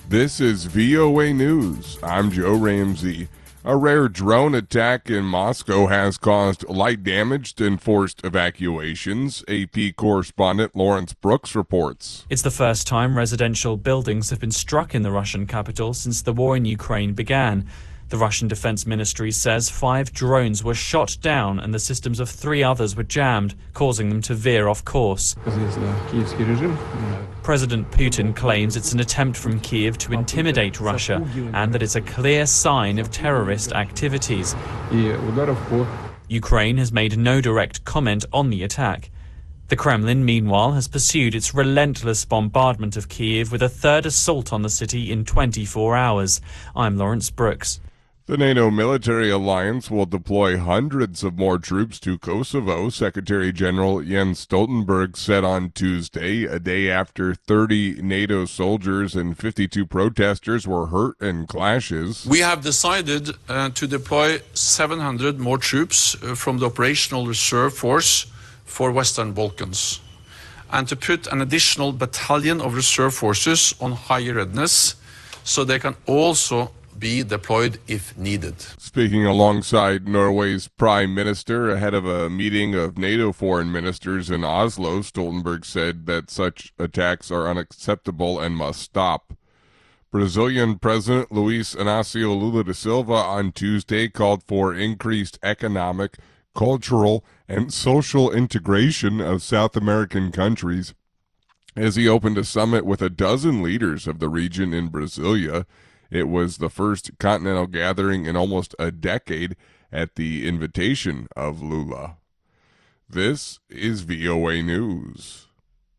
This is VOA News. I'm Joe Ramsey. A rare drone attack in Moscow has caused light damage and forced evacuations. AP correspondent Lawrence Brooks reports. It's the first time residential buildings have been struck in the Russian capital since the war in Ukraine began. The Russian Defense Ministry says 5 drones were shot down and the systems of 3 others were jammed, causing them to veer off course. President Putin claims it's an attempt from Kyiv to intimidate Russia and that it's a clear sign of terrorist activities. Ukraine has made no direct comment on the attack. The Kremlin, meanwhile, has pursued its relentless bombardment of Kyiv with a third assault on the city in 24 hours. I'm Lawrence Brooks. The NATO military alliance will deploy hundreds of more troops to Kosovo, Secretary General Jens Stoltenberg said on Tuesday, a day after 30 NATO soldiers and 52 protesters were hurt in clashes. We have decided to deploy 700 more troops from the Operational Reserve Force for Western Balkans, and to put an additional battalion of reserve forces on higher readiness so they can also be deployed if needed. Speaking alongside Norway's prime minister ahead of a meeting of NATO foreign ministers in Oslo, Stoltenberg said that such attacks are unacceptable and must stop. Brazilian President Luiz Inácio Lula da Silva on Tuesday called for increased economic, cultural, and social integration of South American countries as he opened a summit with a dozen leaders of the region in Brasilia. It was the first continental gathering in almost a decade at the invitation of Lula. This is VOA News.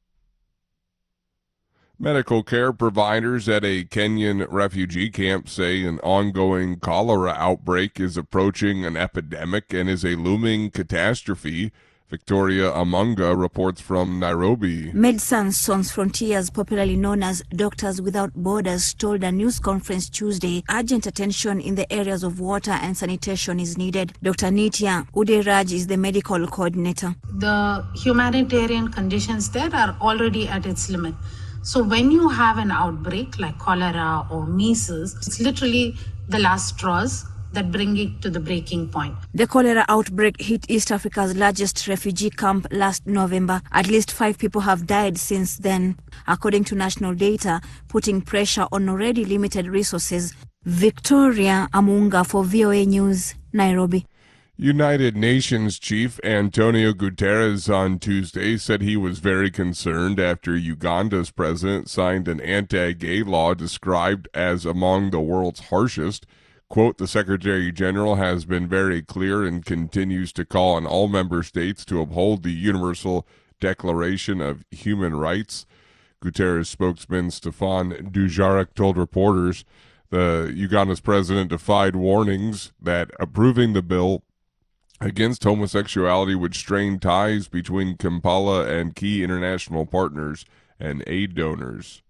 Medical care providers at a Kenyan refugee camp say an ongoing cholera outbreak is approaching an epidemic and is a looming catastrophe. Victoria Amunga reports from Nairobi. Médecins Sans Frontières, popularly known as Doctors Without Borders, told a news conference Tuesday urgent attention in the areas of water and sanitation is needed. Dr. Nitya Uderaj is the medical coordinator. The humanitarian conditions there are already at its limit. So when you have an outbreak like cholera or measles, it's literally the last straws that bring it to the breaking point. The cholera outbreak hit East Africa's largest refugee camp last November. At least 5 people have died since then, according to national data, putting pressure on already limited resources. Victoria Amunga for VOA News, Nairobi. United Nations Chief Antonio Guterres on Tuesday said he was very concerned after Uganda's president signed an anti-gay law described as among the world's harshest. Quote, the Secretary General has been very clear and continues to call on all member states to uphold the Universal Declaration of Human Rights. Guterres spokesman Stefan Dujarric told reporters Uganda's president defied warnings that approving the bill against homosexuality would strain ties between Kampala and key international partners and aid donors.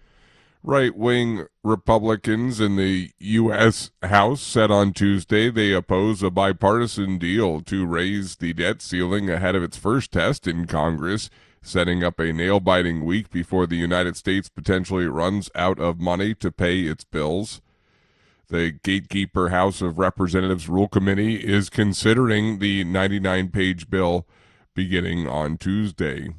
Right-wing Republicans in the U.S. House said on Tuesday they oppose a bipartisan deal to raise the debt ceiling ahead of its first test in Congress, setting up a nail-biting week before the United States potentially runs out of money to pay its bills. The gatekeeper House of Representatives Rule Committee is considering the 99-page bill beginning on Tuesday.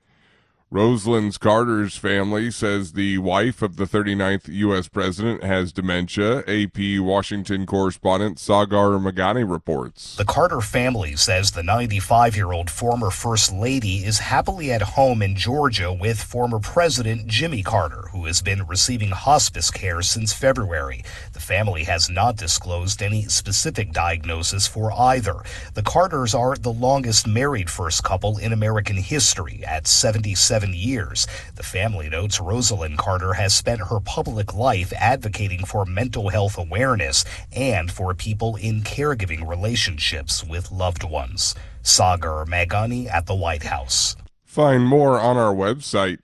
Rosalind Carter's family says the wife of the 39th U.S. president has dementia. AP Washington correspondent Sagar Magani reports. The Carter family says the 95-year-old former First Lady is happily at home in Georgia with former President Jimmy Carter, who has been receiving hospice care since February. The family has not disclosed any specific diagnosis for either. The Carters are the longest married first couple in American history at 77 years. The family notes Rosalind Carter has spent her public life advocating for mental health awareness and for people in caregiving relationships with loved ones. Sagar Magani at the White House. Find more on our website,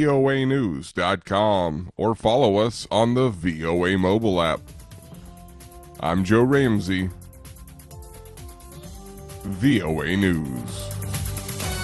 voanews.com, or follow us on the VOA mobile app. I'm Joe Ramsey, VOA News.